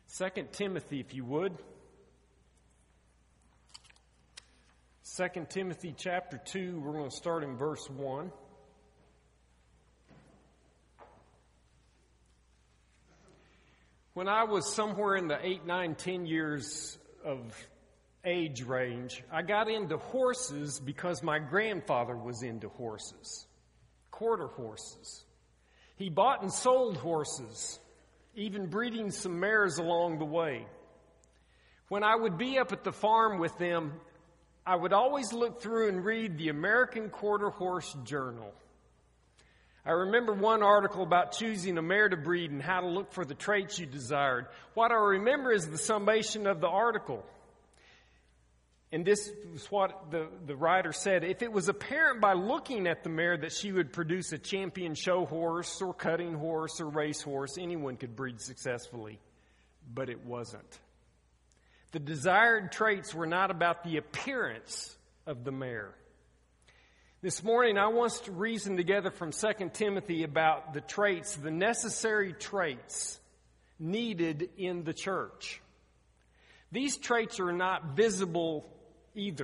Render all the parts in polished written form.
2 Timothy, if you would. 2 Timothy chapter 2, we're going to start in verse 1. When I was somewhere in the 8, 9, 10 years of age range, I got into horses because my grandfather was into horses, quarter horses. He bought and sold horses, even breeding some mares along the way. When I would be up at the farm with them, I would always look through and read the American Quarter Horse Journal. I remember one article about choosing a mare to breed and how to look for the traits you desired. What I remember is the summation of the article. And this was what the writer said. If it was apparent by looking at the mare that she would produce a champion show horse or cutting horse or race horse, anyone could breed successfully. But it wasn't. The desired traits were not about the appearance of the mare. This morning, I want us to reason together from 2 Timothy about the traits, the necessary traits needed in the church. These traits are not visible either.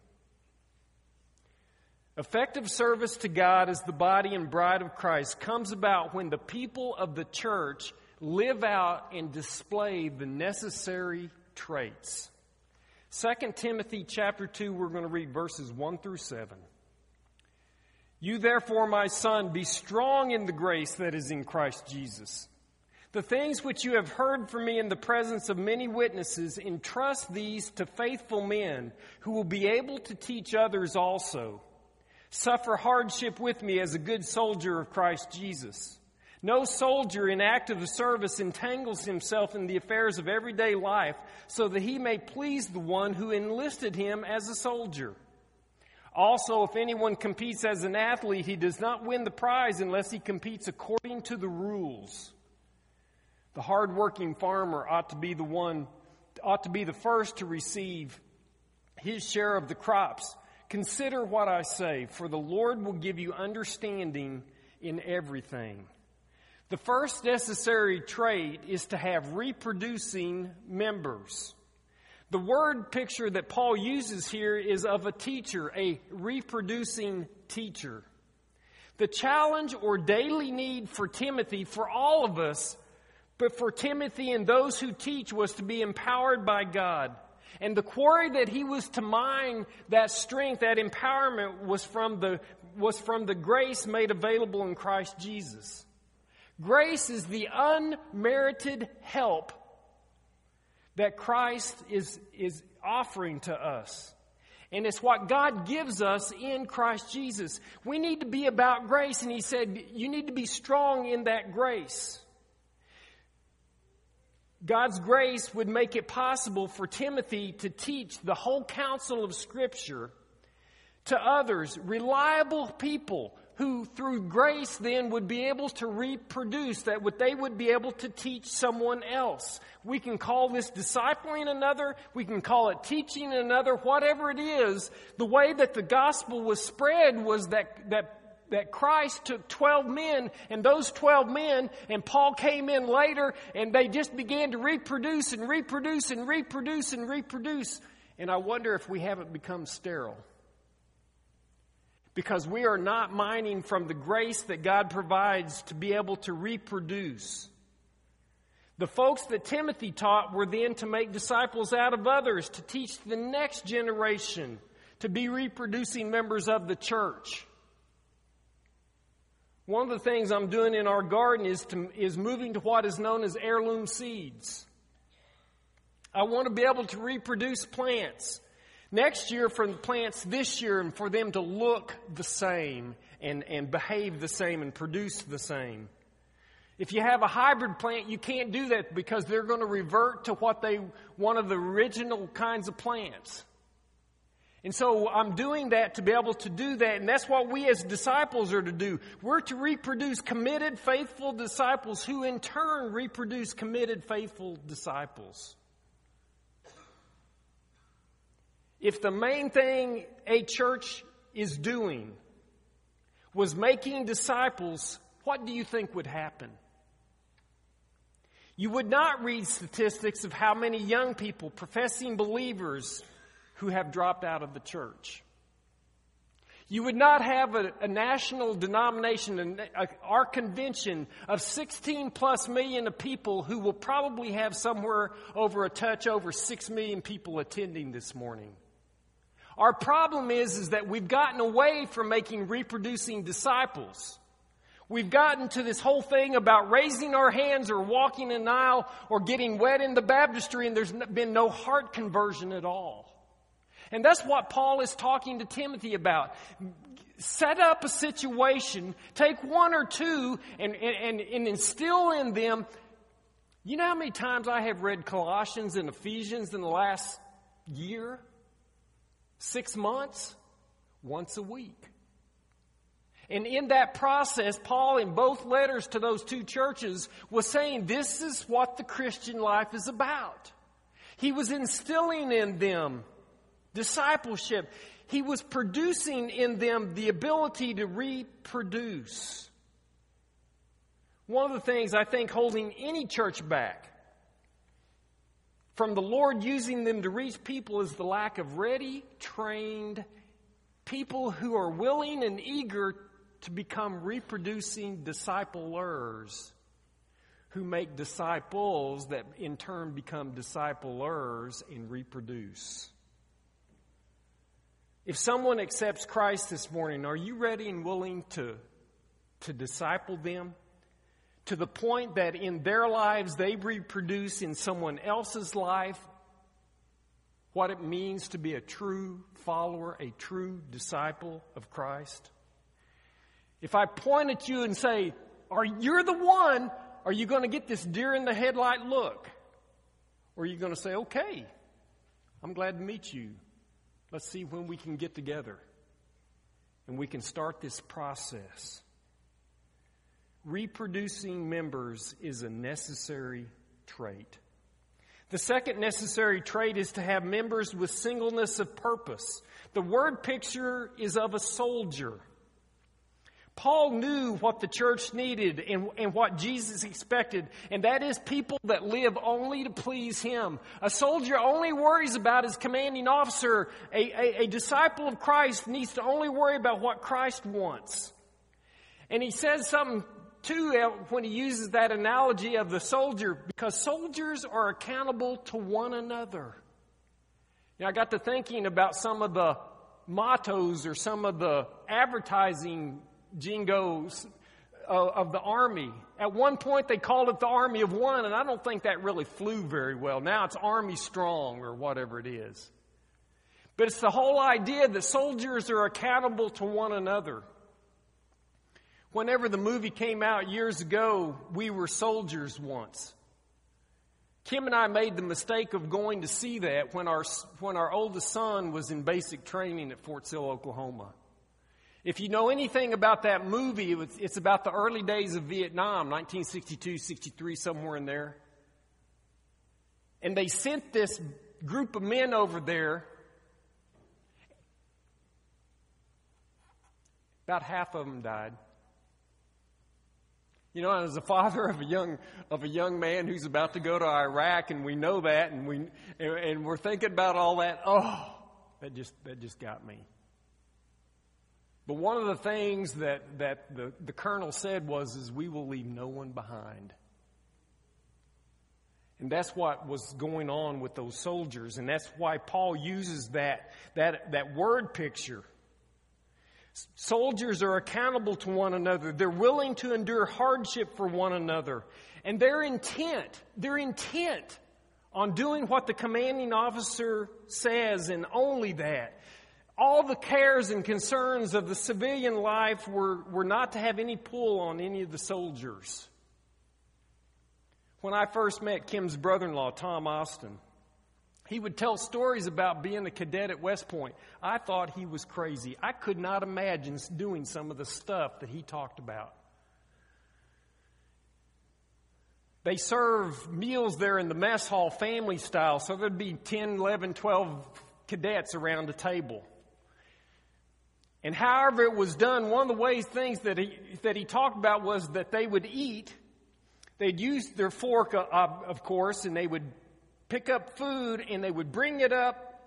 Effective service to God as the body and bride of Christ comes about when the people of the church live out and display the necessary traits. 2 Timothy chapter 2, we're going to read verses 1 through 7. You therefore, my son, be strong in the grace that is in Christ Jesus. The things which you have heard from me in the presence of many witnesses, entrust these to faithful men who will be able to teach others also. Suffer hardship with me as a good soldier of Christ Jesus. No soldier in active service entangles himself in the affairs of everyday life so that he may please the one who enlisted him as a soldier. Also, if anyone competes as an athlete, he does not win the prize unless he competes according to the rules. The hard-working farmer ought to be the first to receive his share of the crops. Consider what I say, for the Lord will give you understanding in everything. The first necessary trait is to have reproducing members. The word picture that Paul uses here is of a teacher, a reproducing teacher. The challenge or daily need for Timothy, for all of us, but for Timothy and those who teach, was to be empowered by God. And the quarry that he was to mine that strength, that empowerment, was from the grace made available in Christ Jesus. Grace is the unmerited help that Christ is offering to us. And it's what God gives us in Christ Jesus. We need to be about grace, and he said, you need to be strong in that grace. God's grace would make it possible for Timothy to teach the whole counsel of Scripture to others, reliable people who through grace then would be able to reproduce, that they would be able to teach someone else. We can call this discipling another, we can call it teaching another, whatever it is. The way that the gospel was spread was that Christ took 12 men, and those 12 men, and Paul came in later, and they just began to reproduce and reproduce and reproduce and reproduce. And I wonder if we haven't become sterile. Because we are not mining from the grace that God provides to be able to reproduce. The folks that Timothy taught were then to make disciples out of others, to teach the next generation to be reproducing members of the church. One of the things I'm doing in our garden is moving to what is known as heirloom seeds. I want to be able to reproduce plants next year from the plants this year, and for them to look the same and behave the same and produce the same. If you have a hybrid plant, you can't do that because they're going to revert to one of the original kinds of plants. And so I'm doing that to be able to do that, and that's what we as disciples are to do. We're to reproduce committed, faithful disciples who in turn reproduce committed, faithful disciples. If the main thing a church is doing was making disciples, what do you think would happen? You would not read statistics of how many young people, professing believers, who have dropped out of the church. You would not have a national denomination, our convention of 16 plus million of people who will probably have somewhere over 6 million people attending this morning. Our problem is that we've gotten away from making reproducing disciples. We've gotten to this whole thing about raising our hands or walking an aisle or getting wet in the baptistry, and there's been no heart conversion at all. And that's what Paul is talking to Timothy about. Set up a situation, take one or two, and instill in them. You know how many times I have read Colossians and Ephesians in the last year? 6 months? Once a week. And in that process, Paul, in both letters to those two churches, was saying this is what the Christian life is about. He was instilling in them discipleship. He was producing in them the ability to reproduce. One of the things I think holding any church back from the Lord using them to reach people is the lack of ready, trained people who are willing and eager to become reproducing disciplers who make disciples that in turn become disciplers and reproduce. If someone accepts Christ this morning, are you ready and willing to disciple them to the point that in their lives they reproduce in someone else's life what it means to be a true follower, a true disciple of Christ? If I point at you and say, you're the one, are you going to get this deer in the headlight look? Or are you going to say, okay, I'm glad to meet you. Let's see when we can get together and we can start this process. Reproducing members is a necessary trait. The second necessary trait is to have members with singleness of purpose. The word picture is of a soldier. Paul knew what the church needed and what Jesus expected, and that is people that live only to please Him. A soldier only worries about his commanding officer. A disciple of Christ needs to only worry about what Christ wants. And he says something, too, when he uses that analogy of the soldier, because soldiers are accountable to one another. I got to thinking about some of the mottos or some of the advertising jingos of the Army. At one point they called it the Army of One, and I don't think that really flew very well. Now it's Army Strong or whatever it is. But it's the whole idea that soldiers are accountable to one another. Whenever the movie came out years ago, We Were Soldiers Once. Kim and I made the mistake of going to see that when our oldest son was in basic training at Fort Sill, Oklahoma. If you know anything about that movie, it's about the early days of Vietnam, 1962, 63, somewhere in there. And they sent this group of men over there. About half of them died. As a father of a young man who's about to go to Iraq, and we know that, and we're thinking about all that. Oh, that just got me. But one of the things that the colonel said was we will leave no one behind. And that's what was going on with those soldiers, and that's why Paul uses that word picture. Soldiers are accountable to one another. They're willing to endure hardship for one another. And they're intent on doing what the commanding officer says, and only that. All the cares and concerns of the civilian life were not to have any pull on any of the soldiers. When I first met Kim's brother-in-law, Tom Austin, he would tell stories about being a cadet at West Point. I thought he was crazy. I could not imagine doing some of the stuff that he talked about. They serve meals there in the mess hall family style, so there'd be 10, 11, 12 cadets around the table. And however it was done, one of the things that he talked about was that they would eat. They'd use their fork, of course, and they would pick up food and they would bring it up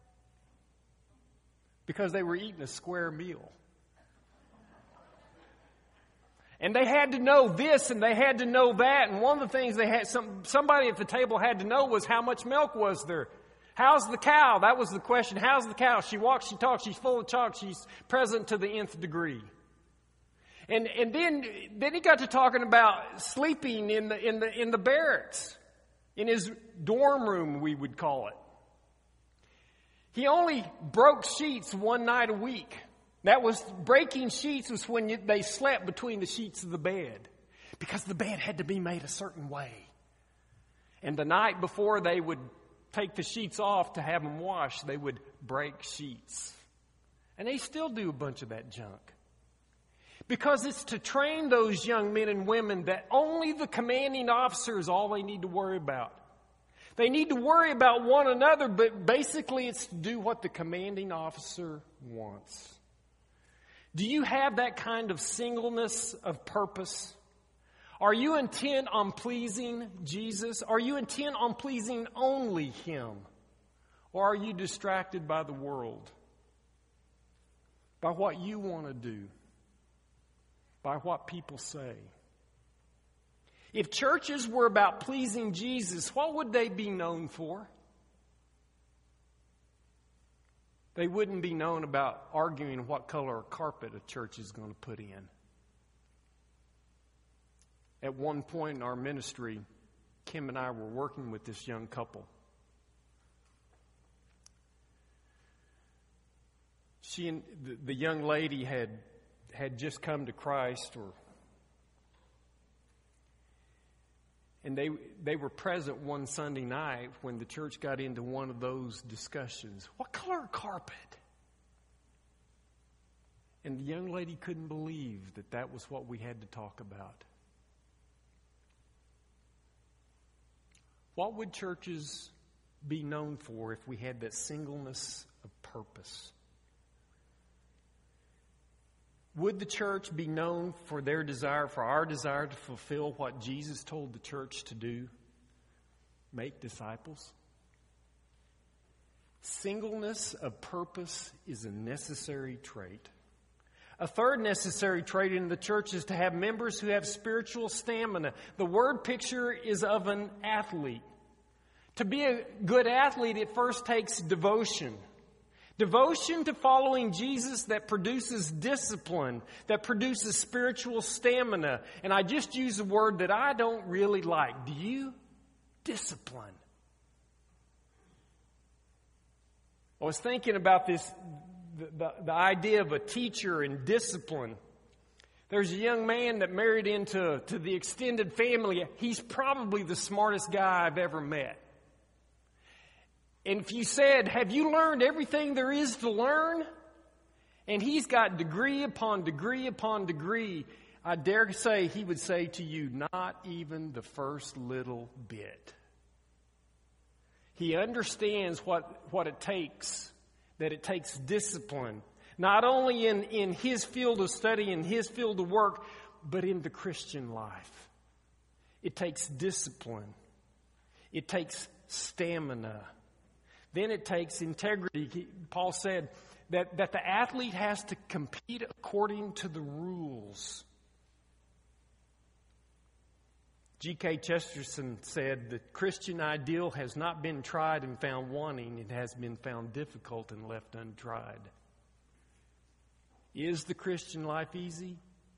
because they were eating a square meal. And they had to know this and they had to know that. And one of the things they had, somebody at the table had to know was how much milk was there. How's the cow? That was the question. How's the cow? She walks, she talks, she's full of chalk, she's present to the nth degree. And then he got to talking about sleeping in the barracks, in his dorm room, we would call it. He only broke sheets one night a week. That was breaking sheets was when they slept between the sheets of the bed, because the bed had to be made a certain way. And the night before they would take the sheets off to have them washed, they would break sheets. And they still do a bunch of that junk. Because it's to train those young men and women that only the commanding officer is all they need to worry about. They need to worry about one another, but basically it's to do what the commanding officer wants. Do you have that kind of singleness of purpose? Are you intent on pleasing Jesus? Are you intent on pleasing only Him? Or are you distracted by the world? By what you want to do? By what people say? If churches were about pleasing Jesus, what would they be known for? They wouldn't be known about arguing what color carpet a church is going to put in. At one point in our ministry, Kim and I were working with this young couple. She and the young lady had just come to Christ, and they were present one Sunday night when the church got into one of those discussions. What color carpet? And the young lady couldn't believe that was what we had to talk about. What would churches be known for if we had that singleness of purpose? Would the church be known for our desire to fulfill what Jesus told the church to do? Make disciples? Singleness of purpose is a necessary trait. A third necessary trait in the church is to have members who have spiritual stamina. The word picture is of an athlete. To be a good athlete, it first takes devotion. Devotion to following Jesus that produces discipline, that produces spiritual stamina. And I just use a word that I don't really like. Do you? Discipline. I was thinking about this, the idea of a teacher and discipline. There's a young man that married into the extended family. He's probably the smartest guy I've ever met. And if you said, have you learned everything there is to learn? And he's got degree upon degree upon degree. I dare say he would say to you, not even the first little bit. He understands what it takes, that it takes discipline. Not only in his field of study, in his field of work, but in the Christian life. It takes discipline. It takes stamina. Then it takes integrity. Paul said that the athlete has to compete according to the rules. G.K. Chesterton said, the Christian ideal has not been tried and found wanting. It has been found difficult and left untried. Is the Christian life easy?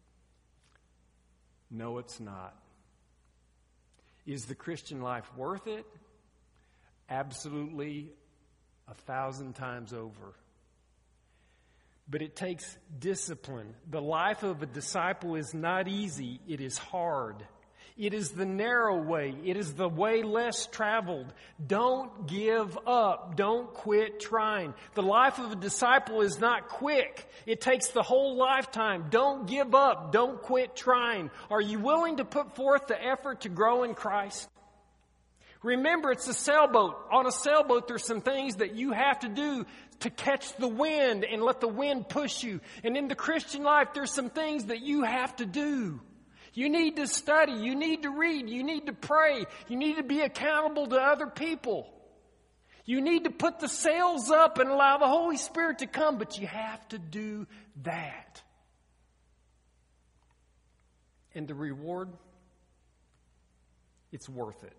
No, it's not. Is the Christian life worth it? Absolutely, 1,000 times over. But it takes discipline. The life of a disciple is not easy. It is hard. It is the narrow way. It is the way less traveled. Don't give up. Don't quit trying. The life of a disciple is not quick. It takes the whole lifetime. Don't give up. Don't quit trying. Are you willing to put forth the effort to grow in Christ? Remember, it's a sailboat. On a sailboat, there's some things that you have to do to catch the wind and let the wind push you. And in the Christian life, there's some things that you have to do. You need to study. You need to read. You need to pray. You need to be accountable to other people. You need to put the sails up and allow the Holy Spirit to come, but you have to do that. And the reward, it's worth it.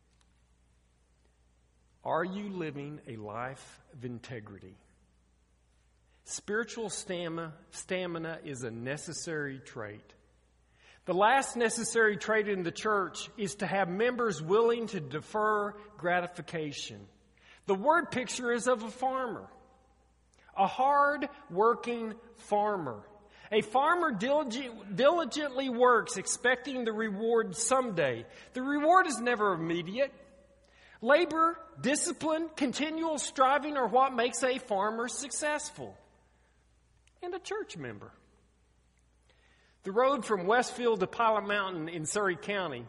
Are you living a life of integrity? Spiritual stamina is a necessary trait. The last necessary trait in the church is to have members willing to defer gratification. The word picture is of a farmer, a hard-working farmer. A farmer diligently works, expecting the reward someday. The reward is never immediate. Labor, discipline, continual striving are what makes a farmer successful. And a church member. The road from Westfield to Pilot Mountain in Surrey County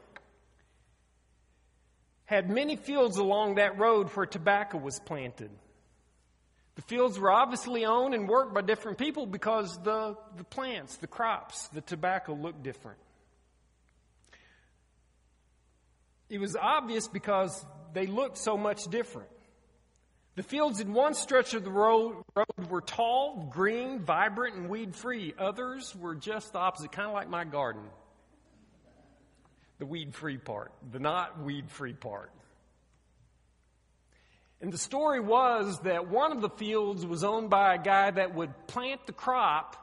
had many fields along that road where tobacco was planted. The fields were obviously owned and worked by different people because the plants, the crops, the tobacco looked different. It was obvious because they looked so much different. The fields in one stretch of the road were tall, green, vibrant, and weed-free. Others were just the opposite, kind of like my garden. The weed-free part, the not weed-free part. And the story was that one of the fields was owned by a guy that would plant the crop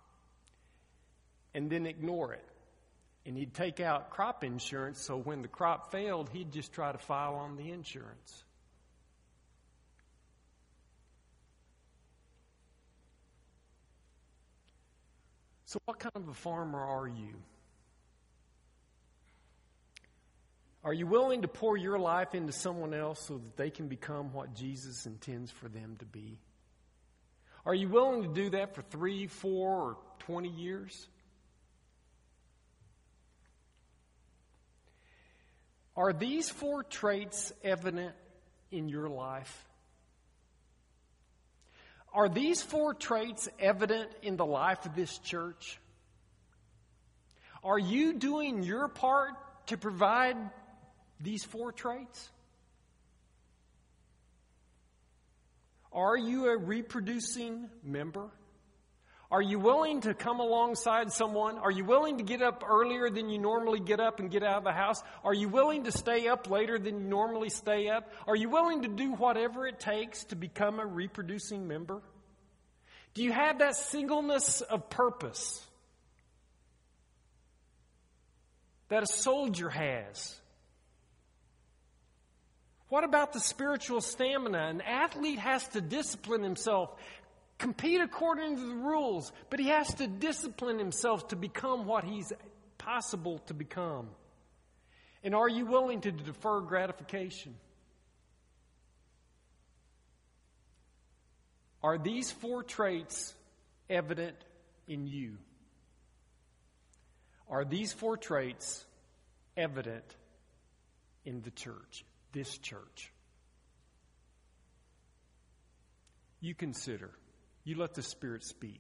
and then ignore it. And he'd take out crop insurance, so when the crop failed, he'd just try to file on the insurance. So what kind of a farmer are you? Are you willing to pour your life into someone else so that they can become what Jesus intends for them to be? Are you willing to do that for 3, 4, or 20 years? Are these 4 traits evident in your life? Are these 4 traits evident in the life of this church? Are you doing your part to provide these 4 traits? Are you a reproducing member? Are you willing to come alongside someone? Are you willing to get up earlier than you normally get up and get out of the house? Are you willing to stay up later than you normally stay up? Are you willing to do whatever it takes to become a reproducing member? Do you have that singleness of purpose that a soldier has? What about the spiritual stamina? An athlete has to discipline himself, compete according to the rules, but he has to discipline himself to become what he's possible to become. And are you willing to defer gratification? Are these 4 traits evident in you? Are these 4 traits evident in the church, this church? You consider. You let the Spirit speak.